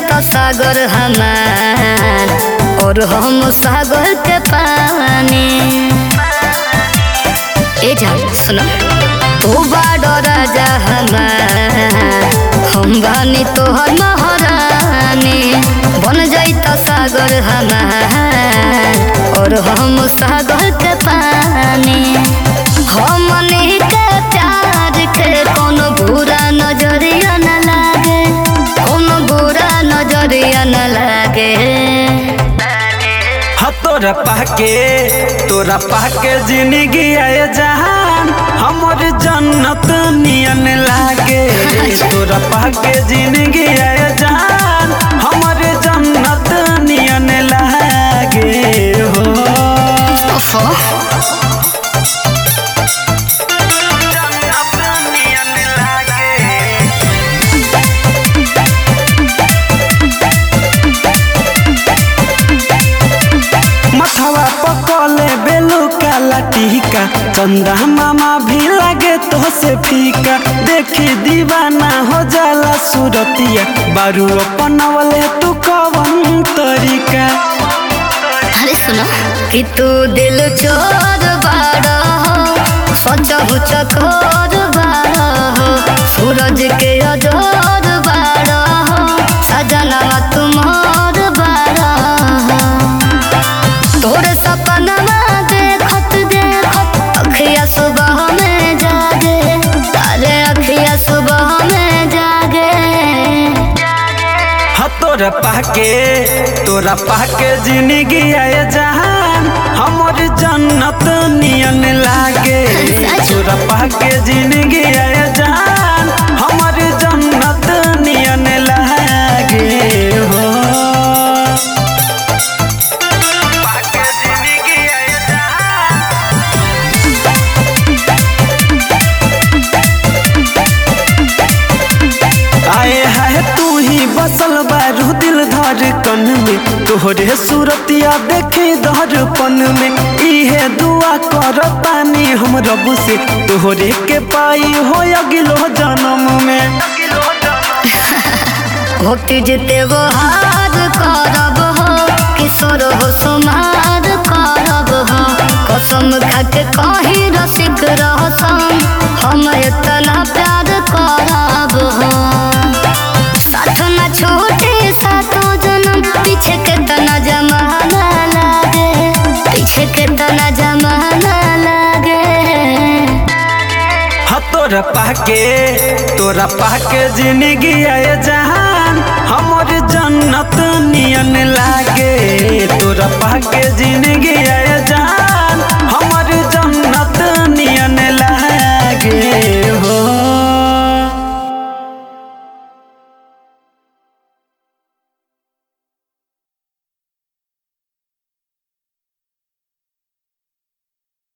तो सागर हमार और हम सागर के पानी। ए जान सुनो, तू बड़ो राजा हमार हम बानी तोहर महारानी। बन जाई तो सागर हमार और हम सागर के पानी। हमनी के प्यार के कोनो बुरा नजरिया न लागे, कोनो बुरा नजरिया न लागे। तोरा पाके जिंदगी आए जहान हमर जन्नत नियन लागे। तोरा पाके जिंदगी आए जहान हमर जन्नत नियन लागे हो। मथवा पकले बेलू काला टीका, चंदा मामा भी लगे तो से फीका। देखी दीवाना हो जाला सूरतिया, बारू अपनवले तू कवन तरीका। अरे सुनो कि तू दिल चोर बाड़ा हो, सचहु चकोर बाड़ा हो, सूरज के अजोर बाड़ा हो, सजनवा तुम्हार बाड़ा हो। तोरे सपनवा देखत देखत अखिया सुबह में जागे, अरे अखिया सुबह में जागे। तोरा पाके जिंदगी आए जहान हमर जन्नत नियन लागे। तोरा पाके जिंदगी आए जहान हमर जन्नत नियन लागे हो। आए है तू ही बसल बारू दिल धड़कन में, तोहरे सूरतिया देखे दर्पण में। इहे दुआ कर पानी हम रब से, तोहरे के पाई हो अगिलो जन्म में। भक्ति जिते वो हार करब हो, किशोर हो सुमार करब हो। कसम खा के कहीं रसिक रहसन, हम इतना प्यार करब हो। साथ न छोटे सातों जन्म, पीछे के तना जमाना लागे, पीछे के तना जमाना लागे। तोरा पाके जिंदगी आए जहान हमर जन्नत नियन लागे। तोरा पाके जिंदगी आए जहान